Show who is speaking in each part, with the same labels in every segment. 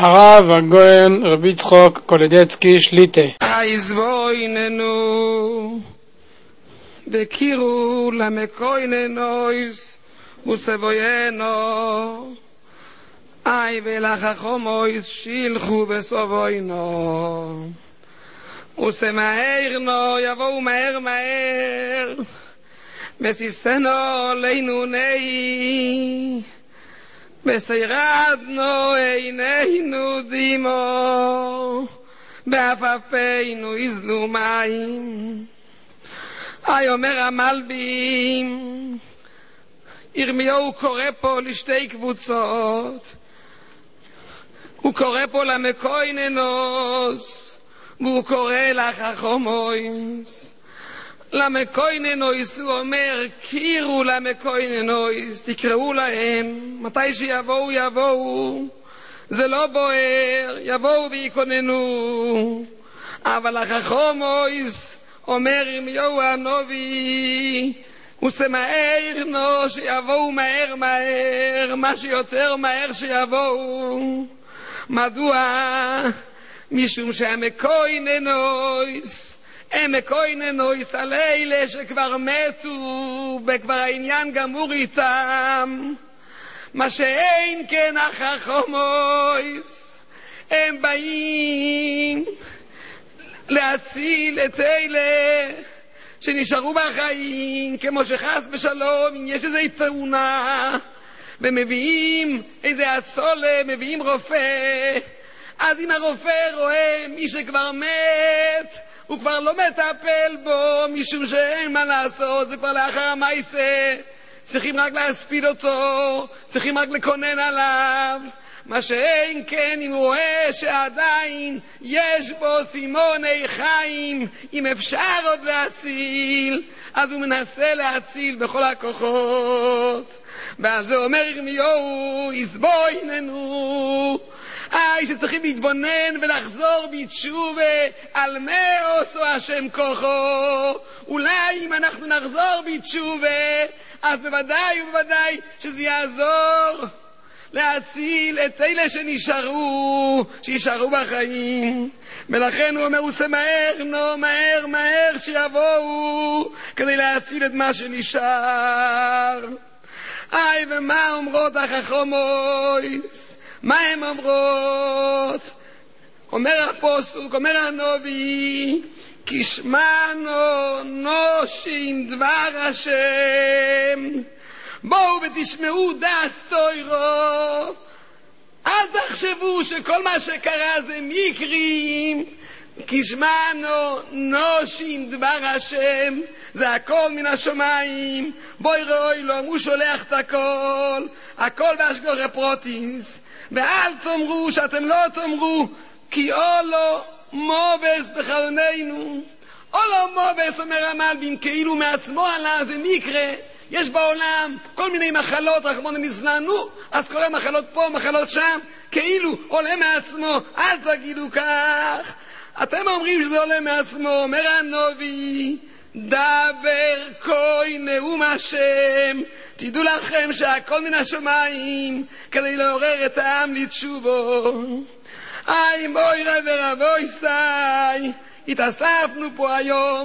Speaker 1: הרב הגויין רבי יצחוק קולדצקי שליטה.
Speaker 2: אייזבויננו בקירו למקויננויס וסבוינו אי ולחכומויס שילחו בסבוינו וסמהרנו יבואו מהר מהר וסיסנו לינו נאי בסיירדנו עינינו דימו באפפינו יזלו מים. אי אומר המלבים, ירמיהו קורא פה לשתי קבוצות, הוא קורא פה למקויננוס והוא קורא לחכומויס. למקויננויס הוא אומר קירו למקויננויס, תקראו להם, מתי שיבואו יבואו, זה לא בוער, יבואו ויקוננו. אבל לחכומויס אומר ירמיהו הנביא, וסמהרנו שיבואו מהר מהר, מה שיותר מהר שיבואו. מדוע? משום שהמקויננויס הם מקויננויס על אלה שכבר מתו וכבר העניין גמור איתם. מה שאין כן החכומויס, הם באים להציל את אלה שנשארו בחיים, כמו שחס בשלום אם יש איזו תאונה ומביאים איזה הצולה, מביאים רופא, אז אם הרופא רואה מי שכבר מת הוא כבר לא מטפל בו, משום שאין מה לעשות, זה כבר לאחר המעשה, צריכים רק להספיד אותו, צריכים רק לקונן עליו. מה שאין כן אם הוא רואה שעדיין יש בו סימוני חיים, אם אפשר עוד להציל, אז הוא מנסה להציל בכל הכוחות. ואז זה אומר ירמיהו, יסבויננו, שצריכים להתבונן ולחזור בתשובה על מה עושו השם כוחו. אולי אם אנחנו נחזור בתשובה, אז בוודאי ובוודאי שזה יעזור להציל את אלה שישארו בחיים. ולכן הוא אומר, הוא שמהר, מהר מהר שיבואו כדי להציל את מה שנשאר. ומה אומרות החכומויס? מה הן אומרות? אומר הפוסוק, אומר הנביא, כשמענו נושים דבר השם, בואו ותשמעו דס תוירו. אל תחשבו שכל מה שקרה זה מקרים. כשמענו נושים דבר השם, זה הכל מן השמיים. בואי רואי לו, הוא שולח את הכל, הכל באשגורי פרוטיס. ואל תאמרו, שאתם לא תאמרו, כי אולו מובס בחלוננו. אולו מובס, אומר המלבים, כאילו מעצמו עלה, זה מקרה. יש בעולם כל מיני מחלות, רחמנא ליצלן, אז קורה מחלות פה, מחלות שם, כאילו עולה מעצמו. אל תגידו כך. אתם אומרים שזה עולה מעצמו. אומר הנביא, דבר כוי נאום השם, תדעו לכם שהכל מן השמיים כדי לעורר את העם לתשובו. מוירה ורבוי סי, התאספנו פה היום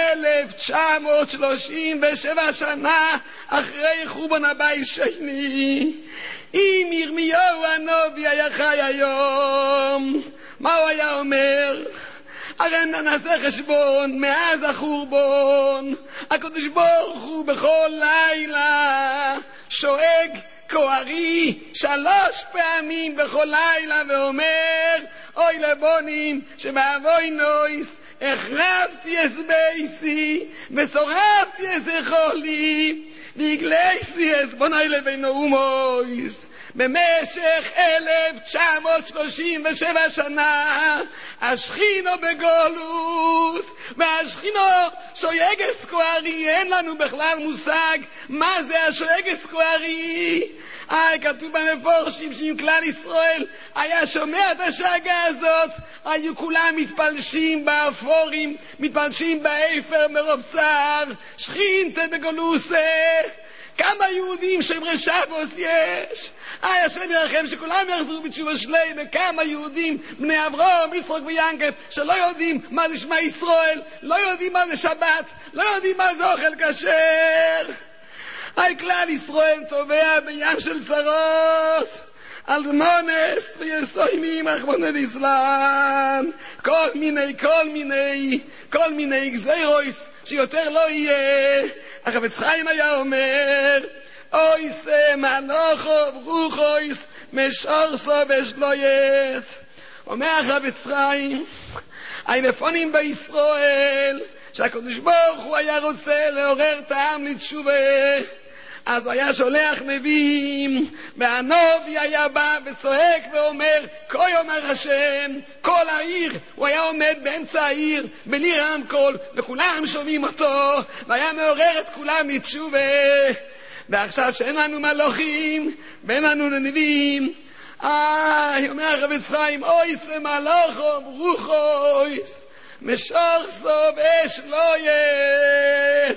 Speaker 2: 1937 שנה אחרי חורבן הבית שני. אם ירמיהו הנביא היה חי היום, מה הוא היה אומר? הרי נעשה חשבון, מאז החורבן הקדוש ברוך הוא בכל לילה שואג כוארי 3 פעמים בכל לילה ואומר, אוי לבונים שבאבוי נויס החרבתי את בייסי ושורפתי את זכולי והגלייסי את בוני לבינו אומויס. במשך 1937 שנה השכינו בגולוס, והשכינו שויגס כוארי. אין לנו בכלל מושג מה זה השויגס כוארי. כתוב במפורשים שאם כלל ישראל היה שומע את השאגה הזאת, היו כולם מתפלשים באפורים, מתפלשים באפר מרוב צער. שכינתה בגולוסה, כמה יהודים שומרי שבוס יש? השם ירחם שכולם יחזרו בתשובה שלהם. וכמה יהודים בני אברהם, יצחק ויעקב שלא יודעים מה זה שמע ישראל, לא יודעים מה זה שבת, לא יודעים מה זה אוכל כשר. כלל ישראל טובע בים של צרות, על מונס ויסוימים רחמנא ליצלן. כל מיני גזירוס שיותר לא יהיה. החפץ חיים היה אומר, אוי זה מלאכו ברוכויס משורסו ושלויית. אומר החפץ חיים, הנפונים בישראל שהקדוש ברוך הוא היה רוצה לעורר טעם לתשובה, אז הוא היה שולח נביאים, והנביא היה בא וצועק ואומר, כה יאמר השם, כל העיר. הוא היה עומד באמצע העיר בלי רמקול וכולם שומעים אותו, והיה מעורר את כולם לתשובה. ועכשיו שאין לנו מלאכים ואין לנו נביאים, אומר החפץ חיים, אוי זה מלאכו ברוכויס משורסו ושלויית.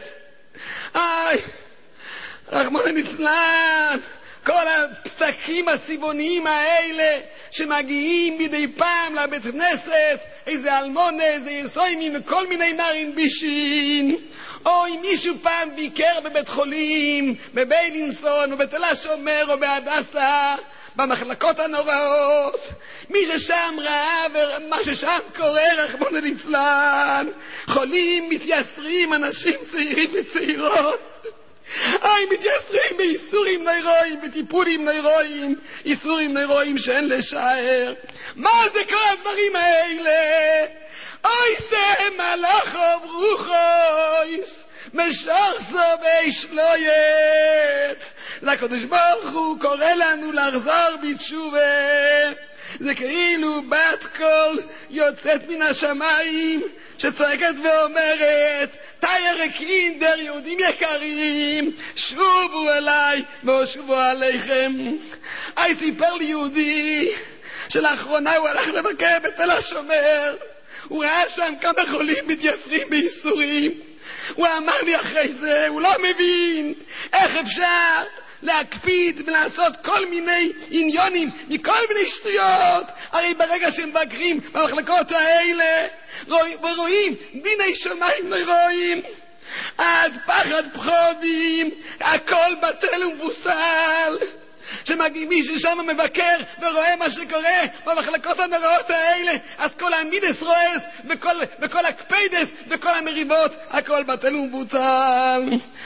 Speaker 2: רחמנא ליצלן, כל הפסקים הצבעוניים האלה שמגיעים מדי פעם לבית כנסת, איזה אלמונה, איזה יסוימים וכל מיני נערים בישין. או אם מישהו פעם ביקר בבית חולים, בביילינסון או בתל השומר או בהדסה, במחלקות הנוראות, מי ששם ראה ומה ששם קורה, רחמנא ליצלן, חולים מתייסרים, אנשים צעירים וצעירות, מתייסרים באיסורים נוירואים, בטיפולים נוירואים, איסורים נוירואים שאין לשער. מה זה כל הדברים האלה? אוי זה מלאכו ברוכויס משורסו ושלויית. זה הקדוש ברוך הוא קורא לנו לחזור בתשובה. זה כאילו בת קול יוצאת מן השמיים שצועקת ואומרת, תאיר קינדר, יהודים יקרים, שובו אליי ואשובו עליכם. סיפר לי יהודי שלאחרונה הוא הלך לבקר בתל השומר, הוא ראה שם כמה חולים מתייסרים בייסורים. הוא אמר לי אחרי זה, הוא לא מבין איך אפשר להקפיד ולעשות כל מיני עניונים מכל מיני שטויות. הרי ברגע שמבקרים במחלקות האלה ורואים דיני שמיים לא רואים, אז פחד פחודים, הכל בטל ומבוטל. שמי ששם מבקר ורואה מה שקורה במחלקות הנוראות האלה, אז כל המידס רועס וכל הקפיידס וכל המריבות, הכל בטל ומבוטל.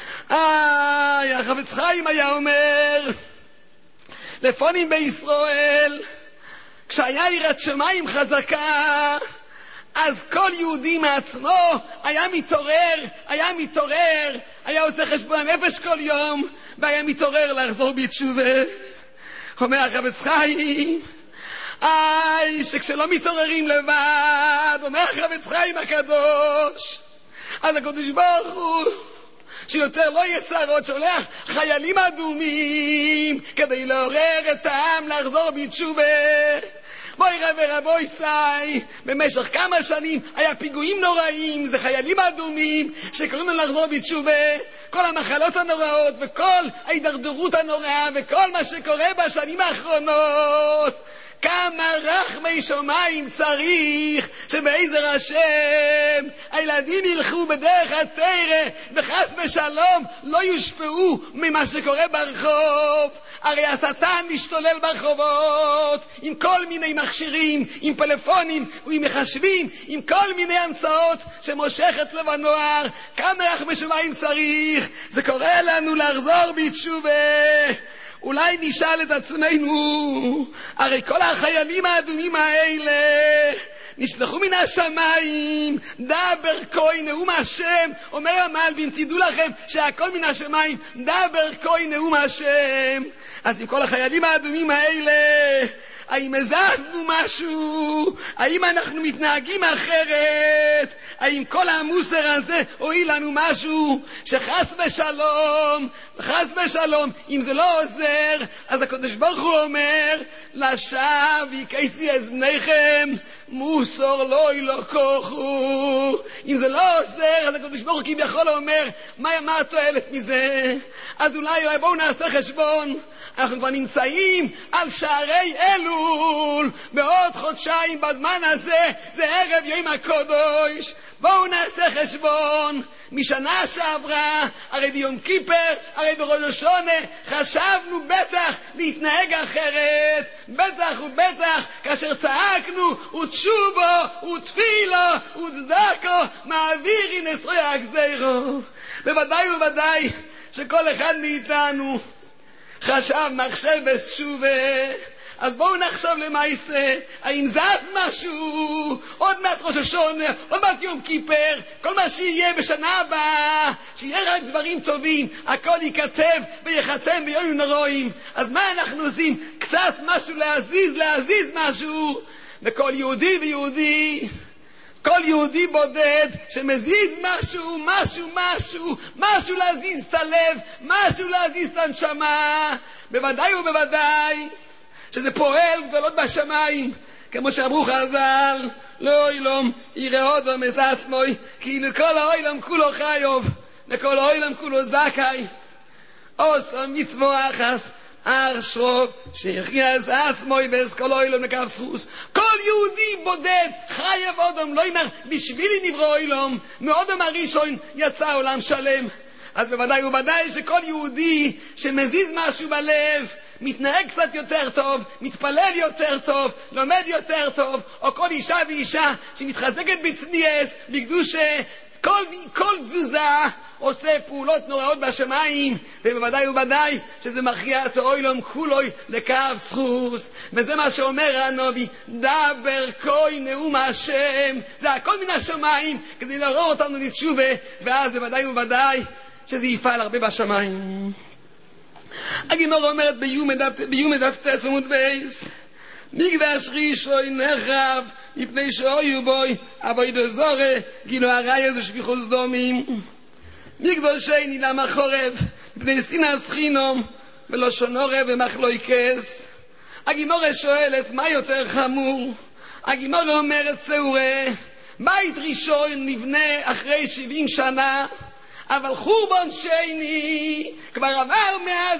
Speaker 2: החפץ חיים היה אומר, לפונים בישראל, כשהיה יראת שמיים חזקה, אז כל יהודי מעצמו היה מתעורר, היה עושה חשבון נפש כל יום, והיה מתעורר לחזור בתשובה. אומר החפץ חיים, שכשלא מתעוררים לבד, אומר החפץ חיים הקדוש, אז הקדוש ברוך הוא שיותר לא יהיה צרות, שולח חיילים אדומים כדי לעורר את העם לחזור בתשובה. בואי רבוי סי, במשך כמה שנים היה פיגועים נוראים, זה חיילים אדומים שקוראים לנו לחזור בתשובה. כל המחלות הנוראות וכל ההידרדרות הנוראה וכל מה שקורה בשנים האחרונות, כמה רחמי שמיים צריך שבעזר השם הילדים ילכו בדרך התורה וחס ושלום לא יושפעו ממה שקורה ברחוב. הרי השטן משתולל ברחובות עם כל מיני מכשירים, עם פלאפונים ועם מחשבים, עם כל מיני המצאות שמושכת לב הנוער. כמה רחמי שמיים צריך. זה קורא לנו לחזור בתשובה. אולי נשאל את עצמנו, הרי כל החיילים האדומים האלה נשלחו מן השמיים, דבר כוי נאום השם. אומר המלבין, תדעו לכם שהכל מן השמיים, דבר כוי נאום השם. אז עם כל החיילים האדומים האלה, האם הזזנו משהו? האם אנחנו מתנהגים אחרת? האם כל המוסר הזה הועיל לנו משהו? שחס ושלום, אם זה לא עוזר, אז הקדוש ברוך הוא אומר, לשווא יקייסי את בניכם, מוסר לא ילקחו. אם זה לא עוזר, אז הקדוש ברוך הוא כביכול אומר, מה התועלת מזה? אז אולי בואו נעשה חשבון. אנחנו כבר נמצאים על שערי אלול, בעוד חודשיים בזמן הזה זה ערב יום הקודש. בואו נעשה חשבון. משנה שעברה, הרי ביום כיפר, הרי בראש השונה, חשבנו בטח להתנהג אחרת. בטח ובטח כאשר צעקנו ותשובו ותפילו וצדקו מעבירי נסרוי הגזירו. בוודאי ובוודאי שכל אחד מאיתנו חשב מחשב בתשובה. אז בואו נחשוב למעשה, האם זז משהו? עוד מעט ראש השונה, עוד מעט יום כיפר, כל מה שיהיה בשנה הבאה, שיהיה רק דברים טובים, הכל ייכתב ויחתם ביום נוראים. אז מה אנחנו עושים? קצת משהו להזיז משהו. וכל יהודי ויהודי, כל יהודי בודד שמזיז משהו להזיז את הלב, משהו להזיז את הנשמה, בוודאי ובוודאי שזה פועל גדולות בשמיים, כמו שאמרו חז"ל, לא אילום יראה אודו מזעצמוי, כי לכל האילום כולו חיוב וכל האילום כולו זכאי. עושה מצוו אחס ארשרוב שיחייס עצמוי ואסכל אילום לקו זכוס. כל יהודי בודד חייב אודום, לא אומר בשבילי נברא אילום, מאודום הראשון יצא עולם שלם. אז בוודאי ובוודאי שכל יהודי שמזיז משהו בלב, מתנהג קצת יותר טוב, מתפלל יותר טוב, לומד יותר טוב, או כל אישה ואישה שמתחזקת בצניעות, בקדושה, כל תזוזה עושה פעולות נוראות בשמיים, ובוודאי ובוודאי שזה מכריע את העולם כולו לקו זכות. וזה מה שאומר הנביא, דבר כה נאום השם, זה הכל מן השמיים כדי לעורר אותנו לתשובה, ואז בוודאי ובוודאי שזה יפעל הרבה בשמיים. הגמרא אומרת ביום דף טס עמוד בייס, מקדש ראשון נחרב מפני שהיו בו עבודה זרה, גילו הראיה זה שפיכות דמים. מקדש שני למה חורב מפני שנאת חינם ולשון הרע ומחלוקת. הגמרא שואלת מה יותר חמור. הגמרא אומרת סעורה, בית ראשון נבנה אחרי 70 שנה, אבל חורבן שני כבר עבר מאז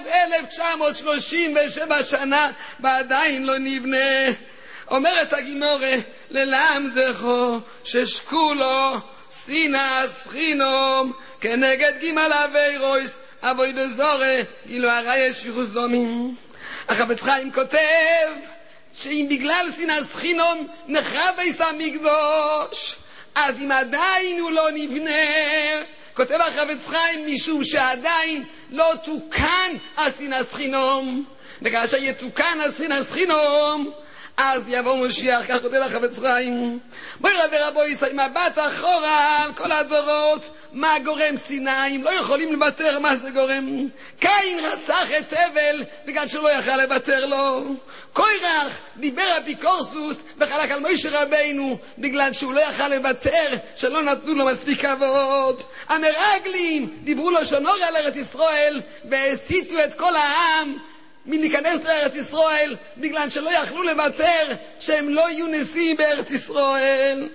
Speaker 2: 1937 שנה ועדיין לא נבנה. אומרת הגמרא, ללמדך ששקולו שנאת חינם כנגד ג' עבירות עבודה זרה, גילו הראיה שפיכות דמים. החפץ חיים כותב שאם בגלל שנאת חינם נחרב בית המקדש, אז אם עדיין הוא לא נבנה, כותב החפץ חיים, משום שעדיין לא תוקן השנאת חינם, וכאשר יתוקן השנאת חינם אז יבוא משיח. כך כותב החפץ חיים. בואי רבוי עם מבט אחורה על כל הדורות, מה גורם שנאה? אם לא יכולים לוותר, מה זה גורם? קין רצח את הבל בגלל שלא יכל לוותר לו. קורח דיבר אפיקורסוס וחלק על משה רבינו בגלל שהוא לא יכל לוותר, שלא נתנו לו מספיק כבוד. המרגלים דיברו לו שנור על ארץ ישראל והסיתו את כל העם מלהיכנס לארץ ישראל בגלל שלא יכלו לוותר שהם לא יהיו נשיאים בארץ ישראל.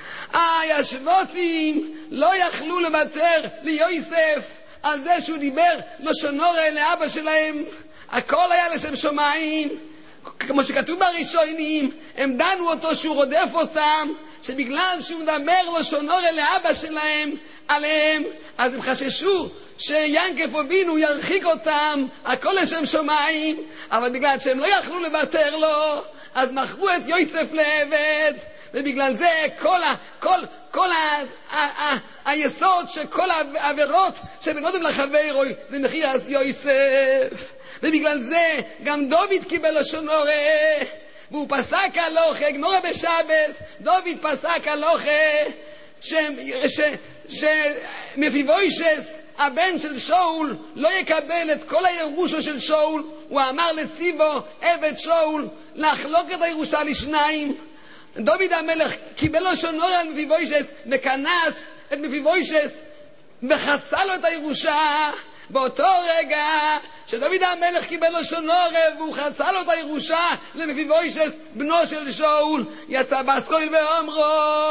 Speaker 2: השבטים לא יכלו לוותר ליוסף על זה שהוא דיבר לשון הרע לאבא שלהם. הכל היה לשם שמיים, כמו שכתוב בראשונים, הם דנו אותו שהוא רודף אותם, שבגלל שהוא מדבר לשון הרע לאבא שלהם עליהם, אז הם חששו שיעקב אבינו ירחיק אותם, הכל לשם שמיים. אבל בגלל שהם לא יכלו לוותר לו, אז מכרו את יוסף לעבד, ובגלל זה כל היסוד של כל העבירות שבין אדם לחברו זה מחיר יוסף. ובגלל זה גם דוד קיבל לשון הרע, והוא פסק הלכה, גמרא בשבת, דוד פסק הלכה שמפיבוישס הבן של שאול לא יקבל את כל הירושה של שאול. הוא אמר לציבו עבד שאול לחלוק את הירושה לשניים. דוד המלך קיבל לו שונור על מפיבוישס וכנס את מפיבוישס וחצה לו את הירושה. באותו רגע שדוד המלך קיבל לו שונור והוא חצה לו את הירושה למפיבוישס בנו של שאול, יצא בסקויל ואומרו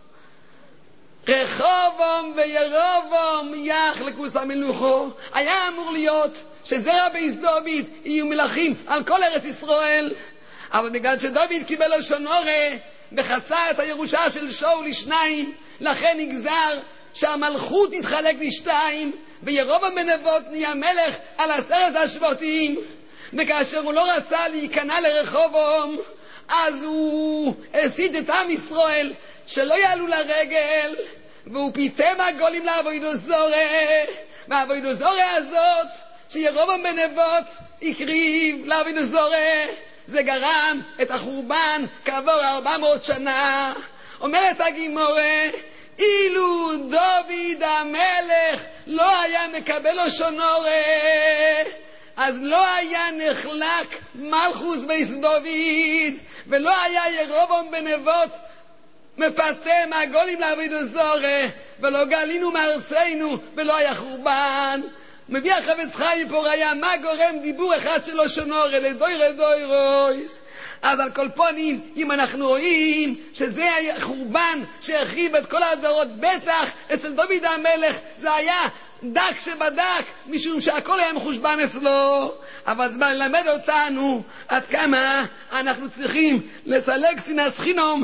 Speaker 2: רחובום וירובום יחלקו סמלוכו. היה אמור להיות שזרע בייס דוד יהיו מלכים על כל ארץ ישראל, אבל בגלל שדוד קיבל לו שונורה וחצה את הירושה של שאול לשניים, לכן נגזר שהמלכות יתחלק לשתיים, וירובעם בן נבוט נהיה מלך על 10 השבטים. וכאשר הוא לא רצה להיכנע לרחובעם, אז הוא הסית את עם ישראל שלא יעלו לרגל, והוא פיתם הגולים לעבודה זרה. והעבודה זרה הזאת שירובעם בן נבוט הקריב לעבודה זרה, זה גרם את החורבן כעבור 400 שנה. אומרת הגימורה, אילו דוד המלך לא היה מקבל לו שונורה, אז לא היה נחלק מלכוס בייס דוד, ולא היה ירובעם בן נבוט מפתה מהגולים לעבודה זרה, ולא גלינו מארצנו, ולא היה חורבן. מביא החפץ חיים פה ראיה מה גורם דיבור אחד שלו שונורה לדוירויס. אז על כל פונים, אם אנחנו רואים שזה החורבן שהרחיב את כל הדורות, בטח אצל דוד המלך זה היה דק שבדק, משום שהכל היה מחושבן אצלו. אבל זה מלמד אותנו עד כמה אנחנו צריכים לסלק סינס חינום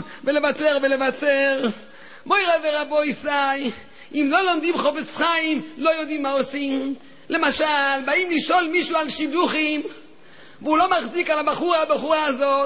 Speaker 2: ולוותר. בואי רבי רבו ישי, אם לא לומדים חפץ חיים לא יודעים מה עושים. למשל, באים לשאול מישהו על שידוכים והוא לא מחזיק על הבחורה הזאת.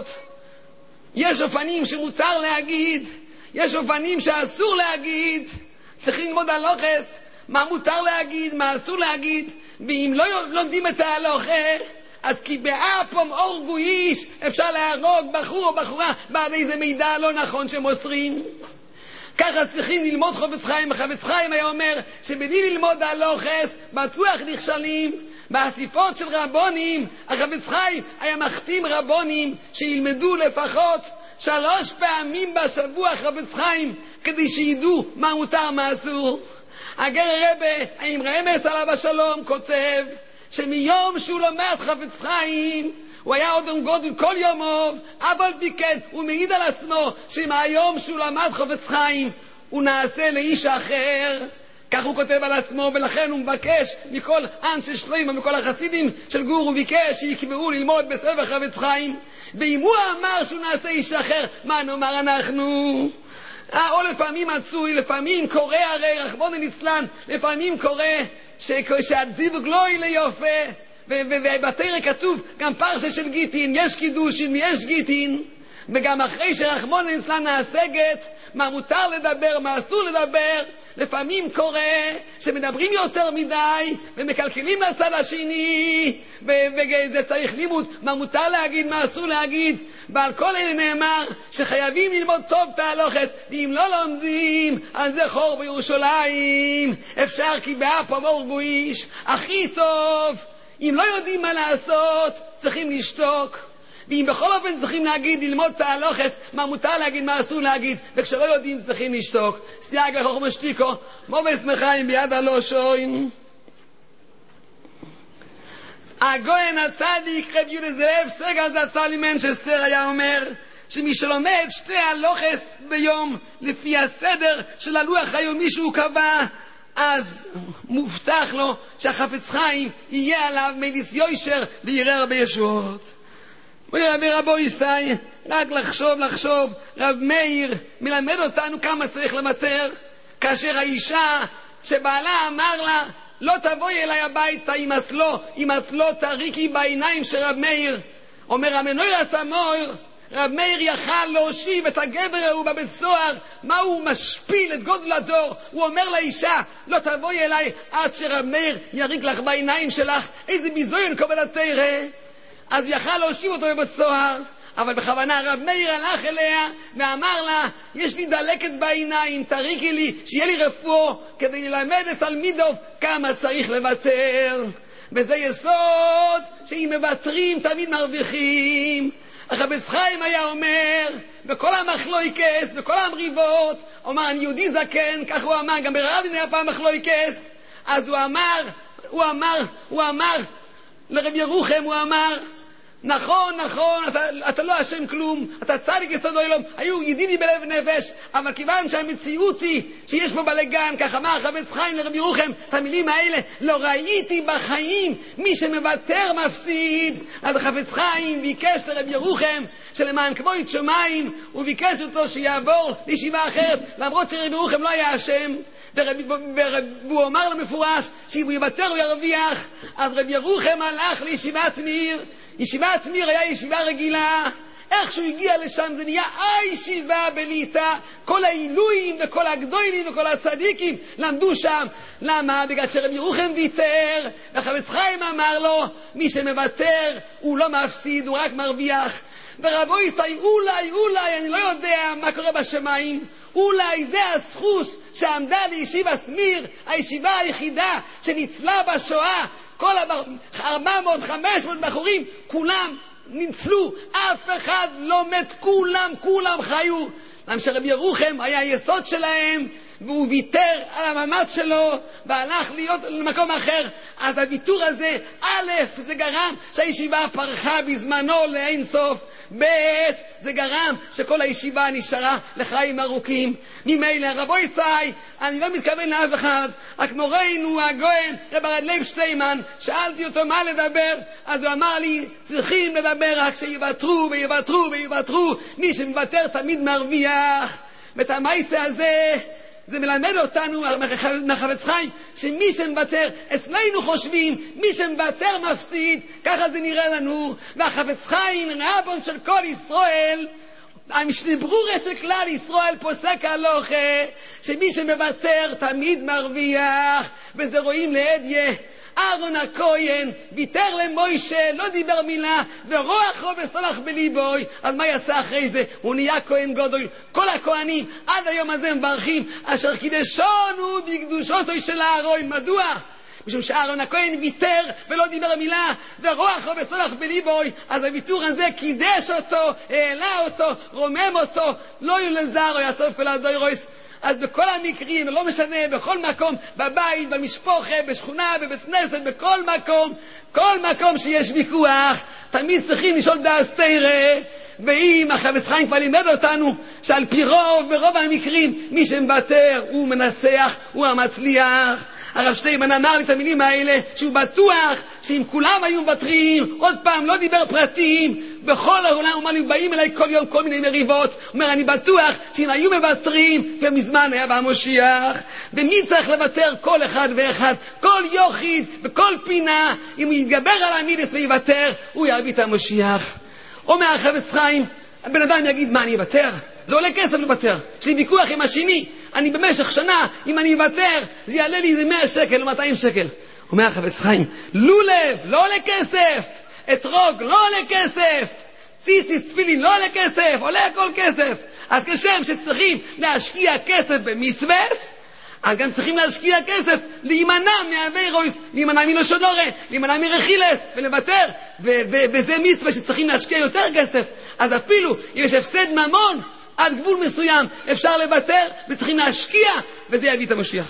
Speaker 2: יש אופנים שמותר להגיד, יש אופנים שאסור להגיד. צריכים ללמוד הלוכס, מה מותר להגיד, מה אסור להגיד. ואם לא לומדים את ההלוכה, אז כי באפום אור גויש אפשר להרוג בחור או בחורה בעד איזה מידע לא נכון שמוסרים. ככה צריכים ללמוד חפץ חיים. חפץ חיים היה אומר שבלי ללמוד הלוכס בטוח נכשלים. באסיפות של רבונים החפץ חיים היה מחתים רבונים שילמדו לפחות 3 פעמים בשבוע חפץ חיים, כדי שידעו מה מותר מה אסור. הגר רבי עם רמס עליו השלום כותב שמיום שהוא לומד חפץ חיים הוא היה אדם גודל כל יומו, אבל בכן הוא מעיד על עצמו שמהיום שהוא למד חפץ חיים הוא נעשה לאיש אחר. כך הוא כותב על עצמו, ולכן הוא מבקש מכל אנשי שלמה ומכל החסידים של גור, הוא ביקש שיקבעו ללמוד בספר חפץ חיים. ואם הוא אמר שהוא נעשה איש אחר, מה נאמר אנחנו? או לפעמים מצוי, לפעמים קורא, הרי רחמנא ליצלן, לפעמים קורא שהזיווג לא יהיה יפה, ובתורה כתוב גם פרשה של גיטין, יש קידושין, יש גיטין, וגם אחרי שרחמנא ליצלן נעשה גט, מה מותר לדבר, מה אסור לדבר. לפעמים קורה שמדברים יותר מדי ומקלקלים לצד השני, וזה צריך לימוד מה מותר להגיד, מה אסור להגיד. ועל כל אלה נאמר שחייבים ללמוד טוב את ההלוכס, ואם לא לומדים על זה חור בירושלים. אפשר כי באפום אור גויש הכי טוב. אם לא יודעים מה לעשות צריכים לשתוק, ואם בכל אופן צריכים להגיד, ללמוד את ההלוכס, מה מותר להגיד, מה אסור להגיד, וכשלא יודעים צריכים לשתוק. סייג לחוכמה שתיקו, מובס מחיים ביד הלושון. הגויין הצדיק רב יהודה זאב סגל זצ"ל ממנצ'סטר היה אומר שמי שלומד 2 הלוכס ביום לפי הסדר של הלוח היומי שהוא קבע, אז מובטח לו שהחפץ חיים יהיה עליו מליץ יושר ויראה הרבה ישועות. רבי רבו ישי, רק לחשוב, רב מאיר מלמד אותנו כמה צריך לוותר. כאשר האישה שבעלה אמר לה לא תבואי אליי הביתה אם את לא תריקי בעיניים של רב מאיר, אומר המנויר הסמויר, רב מאיר יכל להושיב את הגבר ההוא בבית סוהר. מה הוא משפיל את גודל הדור? הוא אומר לאישה לא תבואי אליי עד שרב מאיר יריק לך בעיניים שלך. איזה ביזיון קבל התורה. אז הוא יכל להושיב אותו בבית סוהר, אבל בכוונה רב מאיר הלך אליה ואמר לה, יש לי דלקת בעיניים, תריקי לי, שיהיה לי רפואה, כדי ללמד את תלמידו כמה צריך לוותר. וזה יסוד שאם מבטרים תמיד מרוויחים. החפץ חיים היה אומר, בכל המחלוקס, בכל המריבות, אומר, אני יהודי זקן, כך הוא אמר, גם ברבים היה פעם מחלוקס, אז הוא אמר, לרב ירוחם הוא אמר, נכון, אתה לא אשם כלום, אתה צדיק יסוד העולם, היו ידידי בלב נפש, אבל כיוון שהמציאות היא שיש פה בלגן, כך אמר החפץ חיים לרב ירוחם, את המילים האלה, לא ראיתי בחיים מי שמוותר מפסיד. אז החפץ חיים ביקש לרב ירוחם, שלמען כבוד שמיים, הוא ביקש אותו שיעבור לישיבה אחרת, למרות שרב ירוחם לא היה אשם, והוא אמר לו מפורש שאם הוא יוותר הוא ירוויח. אז רב ירוחם הלך לישיבת מיר. ישיבת מיר היה ישיבה רגילה, איך שהוא הגיע לשם זה נהיה ישיבה בליטה, כל העילויים וכל הגדולים וכל הצדיקים למדו שם. למה? בגלל שרב ירוחם ויתר, והחפץ חיים אמר לו, מי שמוותר הוא לא מפסיד, הוא רק מרוויח. ורבו ישראל, אולי, אני לא יודע מה קורה בשמיים, אולי זה הזכות שעמדה לישיבה סמיר, הישיבה היחידה שניצלה בשואה. כל 400-500 בחורים, כולם ניצלו, אף אחד לא מת, כולם חיו. למה שרב ירוחם היה היסוד שלהם, והוא ויתר על המאמץ שלו והלך להיות למקום אחר. אז הוויתור הזה, א', זה גרם שהישיבה פרחה בזמנו לאין סוף, ב', זה גרם שכל הישיבה נשארה לחיים ארוכים. ממילא רבו ישראל, אני לא מתכוון לאף אחד, רק מורנו הגויין רב לייב שטיימן, שאלתי אותו מה לדבר, אז הוא אמר לי, צריכים לדבר רק שיוותרו, מי שמוותר תמיד מרוויח. ואת המעשה הזה זה מלמד אותנו מהחפץ חיים, שמי שמוותר, אצלנו חושבים, מי שמוותר מפסיד, ככה זה נראה לנו. והחפץ חיים, רבון של כל ישראל, המשנה ברורה של כלל ישראל, פוסק הלוכה, שמי שמוותר תמיד מרוויח. וזה רואים לעדיה, אהרון הכהן ויתר למוישה, לא דיבר מילה, ורוח לו וסלח בליבוי. אז מה יצא אחרי זה? הוא נהיה כהן גדול. כל הכהנים עד היום הזה מברכים, אשר קידשונו בקדושתו של אהרון. מדוע? משום שאהרון הכהן ויתר ולא דיבר מילה, ורוח לו וסלח בליבוי. אז הוויתור הזה קידש אותו, העלה אותו, רומם אותו, לא ילזר או יאסוף כל הזוירוס. אז בכל המקרים, לא משנה, בכל מקום, בבית, במשפחה, בשכונה, בבית כנסת, בכל מקום, כל מקום שיש ויכוח, תמיד צריכים לשאול דאס תירא. ואם החפץ חיים כבר לימד אותנו שעל פי רוב, ברוב המקרים, מי שמוותר הוא מנצח, הוא המצליח. הרב שטיימן אמר לי את המילים האלה, שהוא בטוח שאם כולם היו מוותרים, עוד פעם לא דיבר פרטים, בכל העולם הוא אומר לי, באים אליי כל יום כל מיני מריבות, הוא אומר, אני בטוח שאם היו מוותרים, ומזמן היה במשיח. ומי צריך לוותר? כל אחד ואחד, כל יוחיד, בכל פינה. אם הוא יתגבר על המידס ויוותר, הוא יביא את המשיח. אומר החפץ חיים, הבן אדם יגיד, מה, אני אוותר? זה עולה כסף לוותר. יש לי ויכוח עם השני, אני במשך שנה, אם אני אוותר, זה יעלה לי 100 שקל או 200 שקל. אומר החפץ חיים, לולב, לא עולה כסף, אתרוג, לא עולה כסף, ציציס, תפילין, לא עולה כסף, עולה הכל כסף. אז כשם שצריכים להשקיע כסף במצווס, אז גם צריכים להשקיע כסף להימנע מהווירוס, להימנע מלשון הרע, להימנע מרכילס ולוותר. וזה מצווה שצריכים להשקיע יותר כסף. אז אפילו אם יש הפסד ממון עד גבול מסוים, אפשר לוותר וצריכים להשקיע, וזה יביא את המשיח.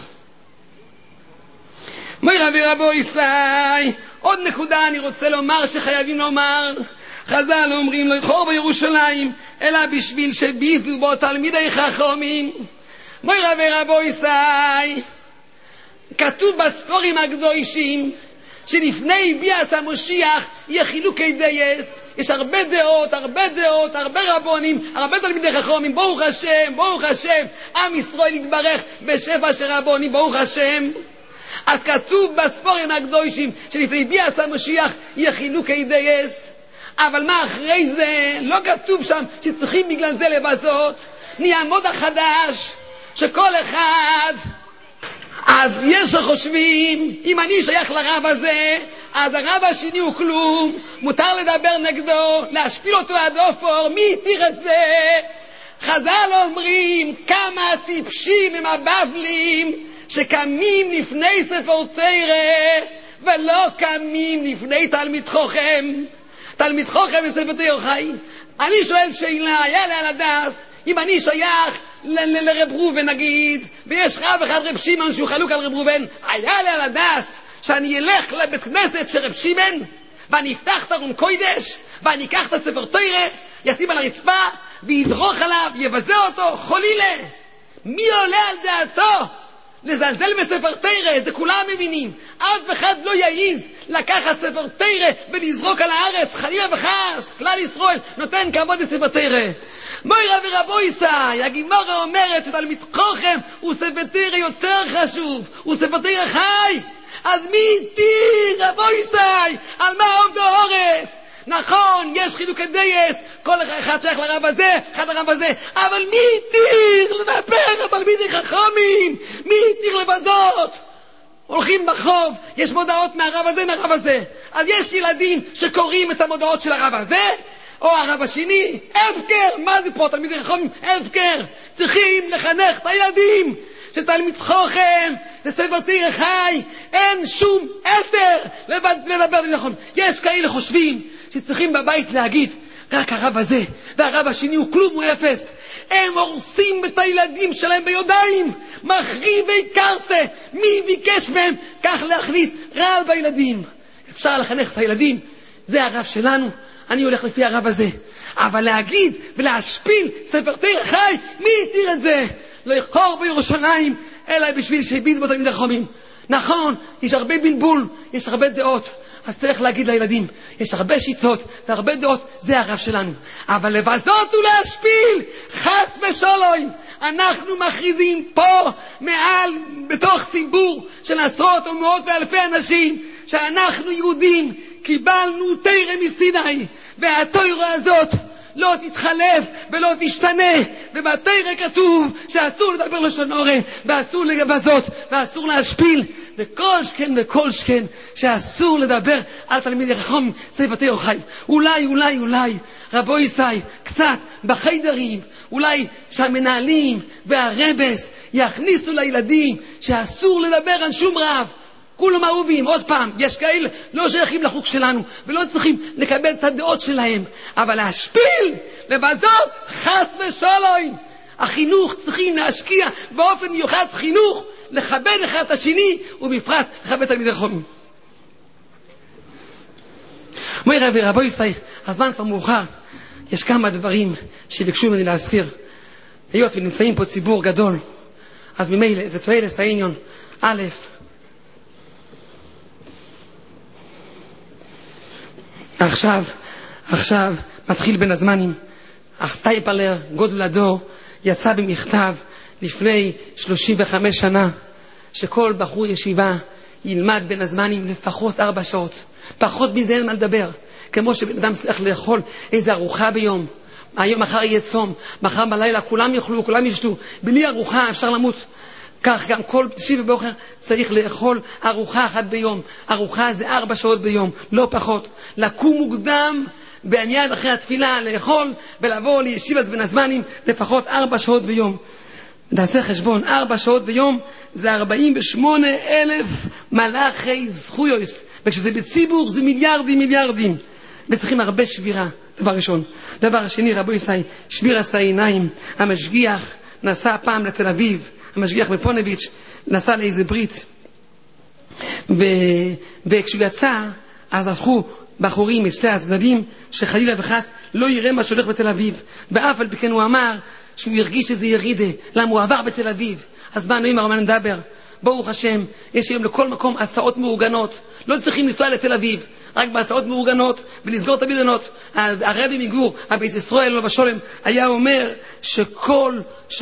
Speaker 2: מוירה ורבו ישראל, עוד נקודה אני רוצה לומר שחייבים לומר. חז"ל אומרים, לא יחור בירושלים אלא בשביל שביזו בו תלמידי חכמים. מוירה ורבו ישראל, כתוב בספרים הקדושים שלפני ביאת המשיח יהיה חילוקי דייס. יש הרבה דעות, הרבה רבונים, הרבה תלמידי חכמים. ברוך השם, עם ישראל יתברך בשפע של רבונים, ברוך השם. אז כתוב בספרים הקדושים שלפני ביאת המשיח יהיה חילוקי דייס. אבל מה אחרי זה? לא כתוב שם שצריכים בגלל זה לבזות. נהיה מודה חדש שכל אחד אז יש שחושבים, אם אני שייך לרב הזה, אז הרב השני הוא כלום, מותר לדבר נגדו, להשפיל אותו עד אופור, מי יתיר את זה? חז"ל אומרים, כמה טיפשים הם הבבלים, שקמים לפני ספר תורה, ולא קמים לפני תלמיד חוכם. תלמיד חוכם וספר תורה חי. אני שואל שאלה, היה לי על הדס, אם אני שייך לרב ראובן נגיד, ויש רב אחד רב שמעון שהוא חלוק על רב ראובן, היה לי על הדס שאני אלך לבית כנסת של רב שמעון, ואני אפתח את ארון קודש, ואני אקח את הספר תורה, ישים על הרצפה, וידרוך עליו, יבזה אותו, חולילה. מי עולה על דעתו לזלזל בספר תורה? זה כולם מבינים. אף אחד לא יעיז לקחת ספר תורה ולזרוק על הארץ, חלילה וחס. כלל ישראל נותן כבוד לספר תורה. מוירה ורבויסאי, הגימורה אומרת שתלמיד חוכם הוא ספר תורה יותר חשוב, הוא ספר תורה חי. אז מי יתיר, רבויסאי, על מה עומדו אורץ? נכון, יש חילוקי דייס, כל אחד שייך לרב הזה, אחד לרב הזה, אבל מי יתיר לדבר על תלמידי חכמים? מי יתיר לבזות? הולכים בחוב, יש מודעות מהרב הזה, מהרב הזה. אז יש ילדים שקוראים את המודעות של הרב הזה, או הרב השני. הפקר, מה זה פה תלמידי חכמים? הפקר. צריכים לחנך את הילדים שתלמיד חוכם זה ספר תורה חי, אין שום אפר לדבר תלמיד חכמים. יש כאלה חושבים שצריכים בבית להגיד רק הרב הזה והרב השני הוא כלום, הוא אפס. הם הורסים את הילדים שלהם ביודעים, מחריבי קרטה. מי ביקש מהם כך להכניס רעל בילדים? אפשר לחנך את הילדים, זה הרב שלנו, אני הולך לפי הרב הזה. אבל להגיד ולהשפיל ספר תורה חי, מי יתיר את זה? לא יחקור בירושלים אלא בשביל שיביז בו תלמידי חכמים. נכון, יש הרבה בלבול, יש הרבה דעות, אז צריך להגיד לילדים, יש הרבה שיטות והרבה דעות, זה הרב שלנו. אבל לבזות ולהשפיל, חס ושלום, אנחנו מכריזים פה מעל, בתוך ציבור של עשרות או מאות ואלפי אנשים, שאנחנו יהודים קיבלנו תורה מסיני, והתורה הזאת לא תתחלף ולא תשתנה. ובתורה כתוב שאסור לדבר לשון הרע, ואסור לבזות, ואסור להשפיל, וכל שכן וכל שכן שאסור לדבר על תלמידי חכמים ספר תורה חי. אולי רבויסאי קצת בחיידרים, אולי שהמנהלים והרבס יכניסו לילדים שאסור לדבר על שום רב. כולם אהובים. עוד פעם, יש כאלה לא שייכים לחוק שלנו ולא צריכים לקבל את הדעות שלהם, אבל להשפיל, לבזות, חס ושלום. החינוך צריכים להשקיע באופן מיוחד חינוך, לכבד אחד את השני, ובפרט לכבד תלמידי חכמים. אומר רבי ישראל, הזמן כבר מאוחר, יש כמה דברים שביקשו ממני להזכיר. היות ונמצאים פה ציבור גדול, אז ממילא תתואל העניין. א', עכשיו מתחיל בין הזמנים. סטייפלר, גודל הדור, יצא במכתב לפני 35 שנה שכל בחור ישיבה ילמד בין הזמנים לפחות 4 שעות. פחות מזה אין מה לדבר. כמו שבן אדם צריך לאכול איזה ארוחה ביום, היום מחר יהיה צום, מחר בלילה כולם יאכלו, כולם ישתו, בלי ארוחה אפשר למות. כך גם כל שישי ובוקר צריך לאכול ארוחה אחת ביום. ארוחה זה 4 שעות ביום, לא פחות. לקום מוקדם בעניין אחרי התפילה, לאכול ולבוא לישיבה בין הזמנים לפחות 4 שעות ביום. נעשה חשבון, 4 שעות ביום זה 48,000 מלאכי זכויות, וכשזה בציבור זה מיליארדים. וצריכים הרבה שבירה, דבר ראשון. דבר שני, רבו ישראל, שביר עשה עיניים. המשגיח נסע פעם לתל אביב, המשגיח מפונביץ' נסע לאיזה ברית, וכשהוא יצא אז הלכו בחורים משתי הצדדים שחלילה וחס לא יראה מה שהולך בתל אביב. ואף על פי כן הוא אמר שהוא הרגיש איזה ירידה, למה הוא עבר בתל אביב. אז באנו עם הרמן נדבר, ברוך השם, יש היום לכל מקום הסעות מאורגנות, לא צריכים לנסוע לתל אביב, רק בהסעות מאורגנות ולסגור את הבידנות. הרבי מגור, הבית ישראל לא בשולם, היה אומר שכל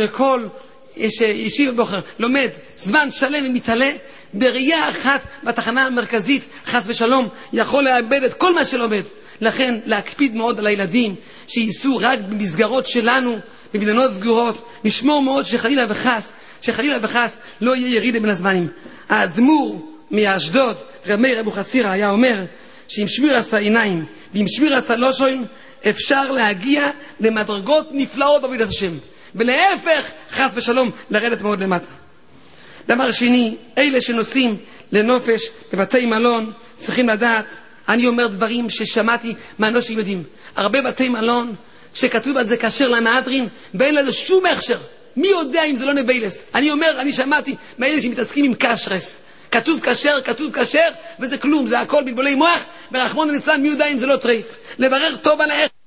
Speaker 2: ישיב בוחר לומד זמן שלם ומתעלה, בראייה אחת בתחנה המרכזית חס ושלום יכול לאבד את כל מה שלומד. לכן להקפיד מאוד על הילדים שייסעו רק במסגרות שלנו, במדינות סגורות, נשמור מאוד שחלילה וחס שחלילה וחס לא יהיה ירידה בין הזמנים. האדמו"ר מאשדוד, רב מאיר אבוחצירא, היה אומר שעם שמיר עשה עיניים ועם שמיר עשה לושון אפשר להגיע למדרגות נפלאות בעבודת השם, ולהפך חס ושלום לרדת מאוד למטה. דבר שני, אלה שנוסעים לנופש בבתי מלון צריכים לדעת, אני אומר דברים ששמעתי מאנשים יודעים, הרבה בתי מלון שכתוב על זה כשר למהדרין ואין לזה שום הכשר. מי יודע אם זה לא נביילס? אני אומר, אני שמעתי מאלה שמתעסקים עם קשרס, כתוב כשר וזה כלום, זה הכל בלבולי מוח, ורחמון ליצלן מי יודע אם זה לא טרייף. לברר טוב על הערך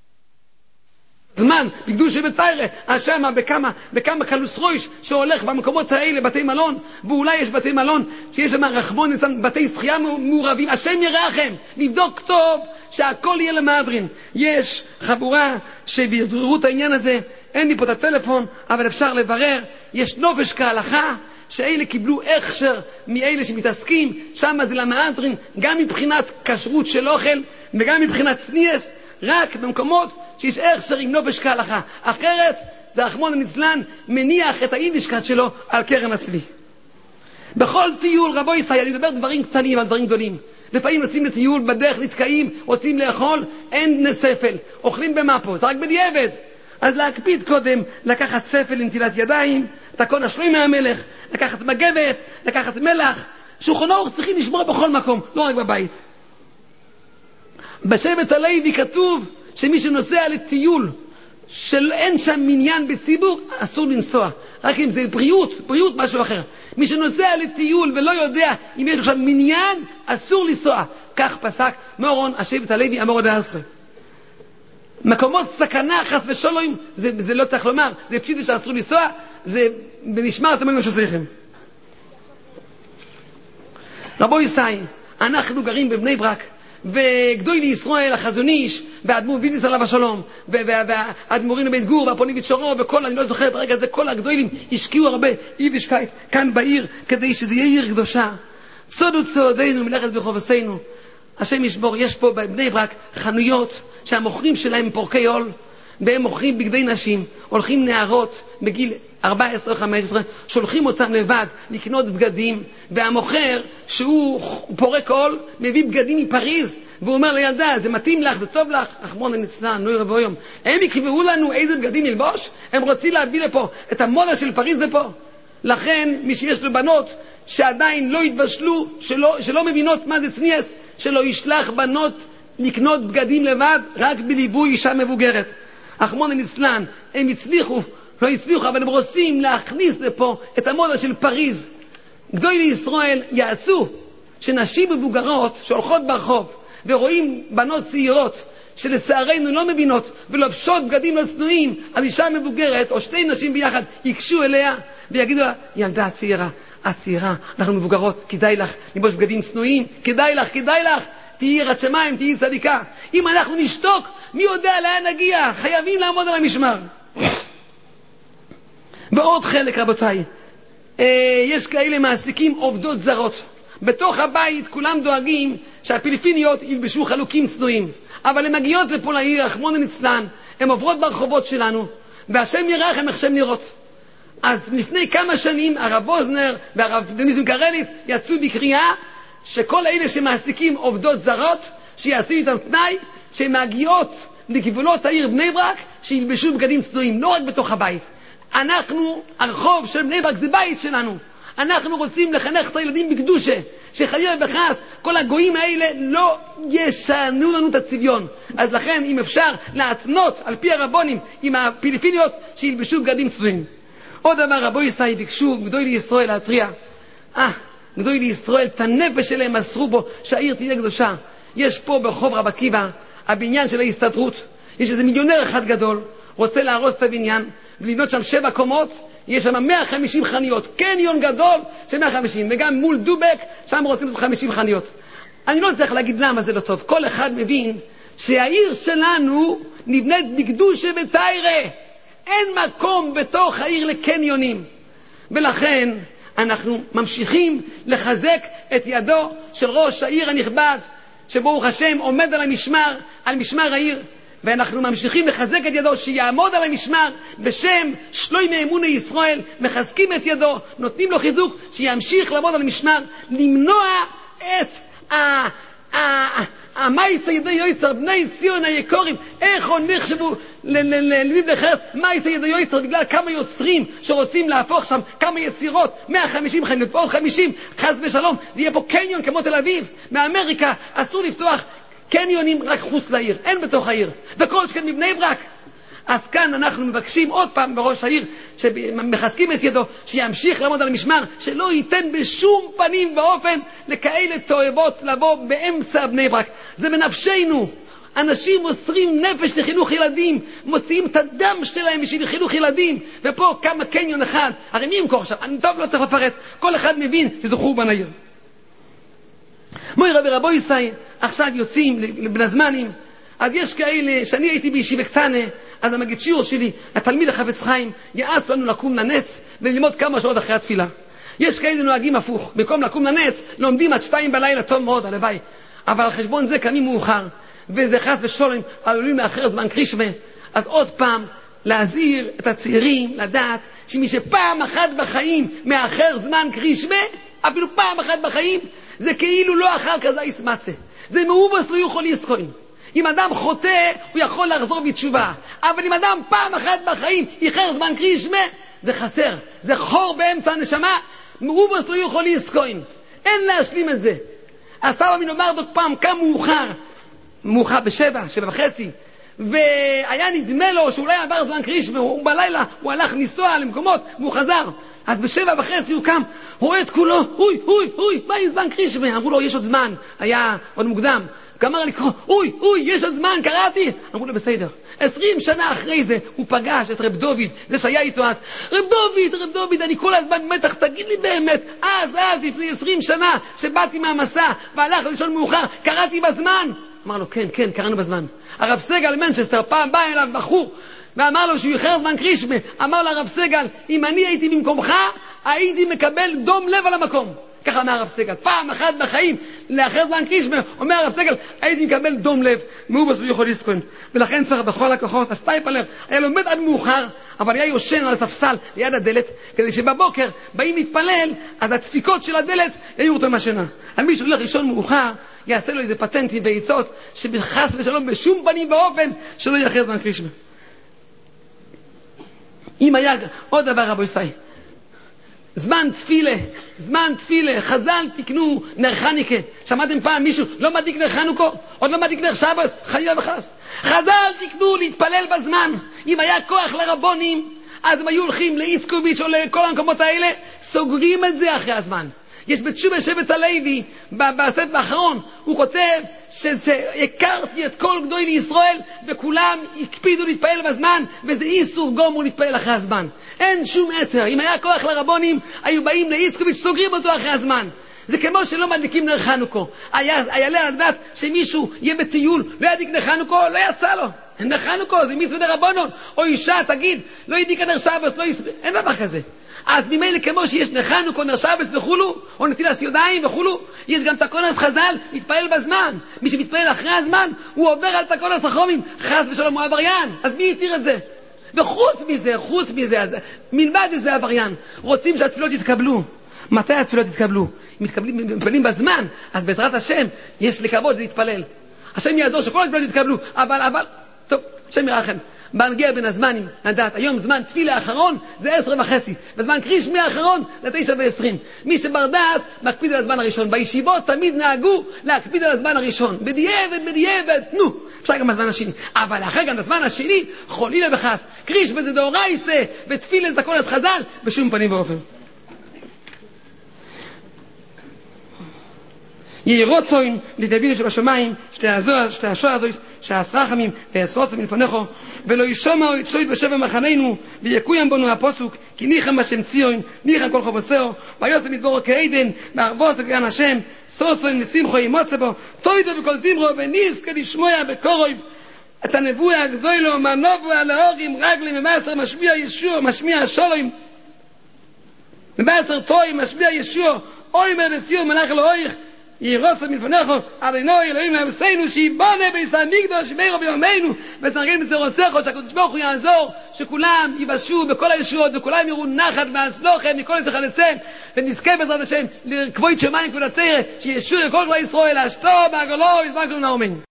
Speaker 2: זמן בקדושה בתיירה, השמה בכמה קלוסרויש שהולך במקומות האלה, בתי מלון, ואולי יש בתי מלון שיש שם רחמון ליצלן, בתי שחייה מעורבים, השם ירחם, לבדוק טוב שהכל יהיה למעברין. יש חבורה שביררו את העניין הזה, אין לי פה את הטלפון אבל אפשר לברר, יש נופש כהלכה שאלה קיבלו הכשר מאלה שמתעסקים, שם זה למעברין, גם מבחינת כשרות של אוכל וגם מבחינת סניאס, רק במקומות שיש הכשר עם נופש כהלכה, אחרת זה רחמון ליצלן מניח את היידישקייט שלו על קרן הצבי. בכל טיול רבו ישראל, אני מדבר דברים קטנים על דברים גדולים, לפעמים נוסעים לטיול, בדרך נתקעים, רוצים לאכול, אין נספל, אוכלים במפו, זה רק בדיעבד. אז להקפיד קודם, לקחת ספל לנטילת ידיים, תקון השלוי מהמלך, לקחת מגבת, לקחת מלח, שולחן אורוך צריכים לשמור בכל מקום, לא רק בבית. בשבט הלוי כתוב שמי שנוסע לטיול שאין שם מניין בציבור, אסור לנסוע, רק אם זה בריאות משהו אחר. מי שנוסע לטיול ולא יודע אם יש עכשיו מניין, אסור לנסוע. כך פסק מורון השבט הלוי המורד העשרה. מקומות סכנה חס ושלום, זה לא צריך לומר, זה פשיט שאסור לנסוע, זה בנשמע אתם מה שצריכים. רבו ישראל, אנחנו גרים בבני ברק, וגדוי לישראל החזון איש והאדמו"ר וידיס עליו השלום והאדמו"רים בית גור והפונים בצ'ורו וכל, אני לא זוכר את הרגע הזה, כל הגדולים השקיעו הרבה יידישקייט כאן בעיר כדי שזה יהיה עיר קדושה. צודו צעודנו מלאכת ברחובותינו, השם ישבור. יש פה בבני ברק חנויות שהמוכרים שלהם פורקי עול, והם מוכרים בגדי נשים, הולכים נערות בגיל 14 או 15, שולחים אותם לבד לקנות בגדים, והמוכר שהוא פורק עול מביא בגדים מפריז והוא אומר לילדה, זה מתאים לך, זה טוב לך, רחמון ליצלן, לא ירבו יום. הם יקבעו לנו איזה בגדים ללבוש? הם רוצים להביא לפה את המודה של פריז לפה. לכן מי שיש לו בנות שעדיין לא התבשלו, שלא מבינות מה זה צניאס, שלא ישלח בנות לקנות בגדים לבד, רק בליווי אישה מבוגרת. רחמון ליצלן, הם לא הצליחו, אבל הם רוצים להכניס לפה את המודה של פריז. גדוי לישראל יעצו שנשים מבוגרות שהולכות ברחוב ורואים בנות צעירות שלצערנו לא מבינות ולובשות בגדים לא צנועים, אז אישה מבוגרת או שתי נשים ביחד יקשו אליה ויגידו לה, ילדה הצעירה, אנחנו מבוגרות, כדאי לך לבוש בגדים צנועים, כדאי לך, תהיי יראת שמיים, תהיי צדיקה. אם אנחנו נשתוק, מי יודע לאן נגיע? חייבים לעמוד על המשמר. ועוד חלק רבותיי, יש כאלה מעסיקים עובדות זרות בתוך הבית, כולם דואגים שהפיליפיניות ילבשו חלוקים צנועים, אבל הן מגיעות לפה לעיר רחמון ליצלן, הן עוברות ברחובות שלנו והשם ירחם איך שהן נראות. אז לפני כמה שנים הרב אוזנר והרב דניס קרליץ יצאו בקריאה שכל אלה שמעסיקים עובדות זרות שיעשו איתם תנאי שהן מגיעות לגבולות העיר בני ברק שילבשו בגדים צנועים, לא רק בתוך הבית. אנחנו, הרחוב של בני ברק זה בית שלנו, אנחנו רוצים לחנך את הילדים בקדושה, שחלילה וחס כל הגויים האלה לא ישנו לנו את הצביון. אז לכן אם אפשר להתנות על פי הרבונים עם הפיליפיניות שילבשו בגדים צנועים. עוד דבר, רבו ישראל ביקשו גדוי לישראל להתריע, גדוי לישראל את הנפש שלהם מסרו בו שהעיר תהיה קדושה. יש פה ברחוב רב עקיבא הבניין של ההסתדרות, יש איזה מיליונר אחד גדול רוצה להרוס את הבניין ולבנות שם 7 קומות, יש שם 150 חנויות, קניון גדול של 150, וגם מול דובק שם רוצים 50 חנויות. אני לא צריך להגיד למה זה לא טוב, כל אחד מבין שהעיר שלנו נבנית בקדושה בתיירה, אין מקום בתוך העיר לקניונים, ולכן אנחנו ממשיכים לחזק את ידו של ראש העיר הנכבד שברוך השם עומד על משמר העיר, ואנחנו ממשיכים לחזק את ידו שיעמוד על המשמר בשם שלוימי אמוני ישראל, מחזקים את ידו, נותנים לו חיזוק שימשיך לעמוד על המשמר, למנוע את המייסה ידי יויצר, בני ציון היקורים, איך עוד נחשבו לליד לחרס, מייסה ידי יויצר, בגלל כמה יוצרים שרוצים להפוך שם כמה יצירות, 150 חיינות ועוד 50, חס ושלום, זה יהיה פה קניון כמו תל אביב. באמריקה אסור לפתוח קניונים רק חוץ לעיר, אין בתוך העיר, וכל שכן מבני ברק. אז כאן אנחנו מבקשים עוד פעם בראש העיר שמחזקים את ידו שימשיך לעמוד על המשמר, שלא ייתן בשום פנים ואופן לכאלה תועבות לבוא באמצע בני ברק. זה בנפשנו. אנשים מוסרים נפש לחינוך ילדים, מוציאים את הדם שלהם בשביל חינוך ילדים, ופה כמה קניון אחד, הרי מי ימכור עכשיו? אני טוב לא צריך לפרט, כל אחד מבין שזה חורבן העיר. מוי רבי רבו ישראל עכשיו יוצאים לבן הזמנים. אז יש כאלה, שאני הייתי בישיבה קטנה, אז המגיד שיעור שלי, התלמיד החפץ חיים, יעץ לנו לקום לנץ וללמוד כמה שעות אחרי התפילה. יש כאלה נוהגים הפוך, במקום לקום לנץ לומדים עד 2 בלילה, טוב מאוד, הלוואי, אבל על חשבון זה קמים מאוחר, וזה חס ושלום עלולים לאחר זמן קרישמה. אז עוד פעם להזהיר את הצעירים לדעת שמי שפעם אחת בחיים מאחר זמן קרישמה, אפילו פעם אחת בחיים, זה כאילו לא אחר כזה יסמצה, זה מאובס לא יכול לסכון. אם אדם חוטא הוא יכול לחזור בתשובה, אבל אם אדם פעם אחת בחיים איחר זמן קרישמה, זה חסר, זה חור באמצע הנשמה, מאובס לא יכול לסכון, אין להשלים את זה. הסבא מנומרדוק פעם קם מאוחר ב7:30, והיה נדמה לו שאולי עבר זמן קרישמה, הוא בלילה הוא הלך לנסוע למקומות והוא חזר, אז ב7:30 הוא קם, רואה את כולו, אוי, מה עם זמן קרישמה? אמרו לו יש עוד זמן, היה עוד מוקדם, גמר לקרוא, אוי, יש עוד זמן, קראתי. אמרו לו בסדר. 20 שנה אחרי זה הוא פגש את רב דוד, זה שהיה איתו אז. רב דוד, אני כל הזמן מתח, תגיד לי באמת, אז לפני 20 שנה שבאתי מהמסע והלך לישון מאוחר, קראתי בזמן? אמר לו כן, קראנו בזמן. הרב סגל מנצ'סטר פעם בא אליו בחור ואמר לו שהוא איחר זמן קרישמה, אמר לרב סגל, אם אני הייתי במקומך הייתי מקבל דום לב על המקום. ככה אומר הרב סגל, פעם אחת בחיים לאחר זמן קרישמה, אומר הרב סגל, הייתי מקבל דום לב, מאובס לא יכול לסכון. ולכן צריך בכל הכוחות, הסטייפלר היה לומד עד מאוחר, אבל היה יושן על הספסל ליד הדלת, כדי שבבוקר באים להתפלל, אז הדפיקות של הדלת יהיו אותו מהשינה. על מי שהולך לישון מאוחר יעשה לו איזה פטנטים ועיצות שבחס ושלום בשום פנים ואופן שלא יאחר זמן קרישמה. אם היה עוד דבר רבו ישראל, זמן תפילה, חז"ל תקנו נר חנוכה. שמעתם פעם מישהו לא מדליק נר חנוכה? עוד לא מדליק נר שבס? חלילה וחס. חז"ל תקנו להתפלל בזמן. אם היה כוח לרבונים, אז הם היו הולכים לאיצקוביץ' או לכל המקומות האלה, סוגרים את זה אחרי הזמן. יש בתשובה שבט הלוי, בספר האחרון, הוא כותב שהכרתי את כל גדולי ישראל, וכולם הקפידו להתפעל בזמן, וזה איסור גמור להתפעל אחרי הזמן. אין שום יתר. אם היה כוח לרבונים, היו באים לאיצקוביץ', סוגרים אותו אחרי הזמן. זה כמו שלא מדליקים נר חנוכה. היה לדעת שמישהו יהיה בטיול, לא ידליק נר חנוכה, לא יצא לו. נר חנוכה זה מצוות דרבנן. או אישה תגיד, לא ידליק נר שבס, אין דבר כזה. אז ממילא כמו שיש נר חנוכה, נר שבס וכולו, או נטילת ידיים וכולו, יש גם תקונס חז"ל, להתפעל בזמן. מי שמתפעל אחרי הזמן, הוא עובר על תקונס החומים, חס ושלום הוא עבריין. אז מי יתיר את זה? וחוץ מזה, אז מלבד זה עבריין. רוצים שהתפילות יתקבלו. מתי התפילות יתקבלו? אם מתפללים בזמן, אז בעזרת השם יש לקוות שזה יתפלל. השם יעזור שכל התפילות יתקבלו, אבל, טוב, השם ירחם. בהנגיע בין הזמנים, לדעת, היום זמן תפילה האחרון זה 10:30, וזמן קרישמי האחרון זה 9:20. מי שברדס מקפיד על הזמן הראשון. בישיבות תמיד נהגו להקפיד על הזמן הראשון. בדיעבד, אפשר גם בזמן השני. אבל אחרי גם בזמן השני, חולילה וחס. קרישמי זה דאורייסה, ותפילה זה תקונס חז"ל, בשום פנים ואופן. יהי רצון לדאבינו שבשמיים שתי השואה הזו שהסרחמים והסרוצים מלפניכו ולא ישומע את שוית בשבע מחננו ויקוים בנו הפסוק כי ניחם השם ציון ניחם כל חובסהו ויוסף מדברו כעדן בערבו סגן השם סוסו נשמחו ימוצא בו תוידו וכל זמרו ונזכה לשמוע בקורוי את הנבואה הגדולו מנובו על האורים רגלי ממעשר משמיע ישוע משמיע השלום ממעשר טוי משמיע ישוע אוי מלך ציון מלך אלוהיך ירוסו מלפניכו, אדוני אלוהים לעבדנו, שיבונה בית המקדש שמרו בימינו, וסנגן בסרוסךו, שהקדוש ברוך הוא יעזור, שכולם יבשו בכל הישועות, וכולם יראו נחת והצלוחם מכל איזה חלצם, ונזכה בעזרת השם לכבוד שמיים כבוד התורה, שישור כל כל ישראל, אשתו בעגלו, יזבקנו נאומן.